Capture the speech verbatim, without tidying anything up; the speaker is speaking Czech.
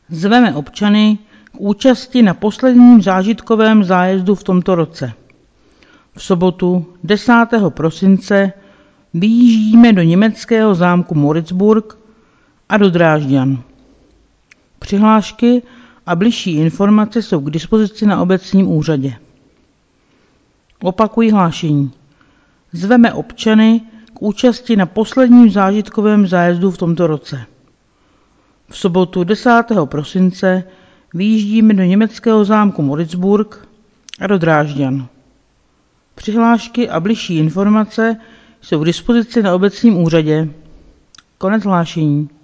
Zveme občany k účasti na posledním zážitkovém zájezdu v tomto roce. V sobotu desátého prosince vyjíždíme do německého zámku Moritzburg a do Drážďan. Přihlášky a bližší informace jsou k dispozici na obecním úřadě. Opakuji hlášení. Zveme občany k účasti na posledním zážitkovém zájezdu v tomto roce. V sobotu desátého prosince vyjíždíme do německého zámku Moritzburg a do Drážďan. Přihlášky a bližší informace jsou k dispozici na obecním úřadě. Konec hlášení.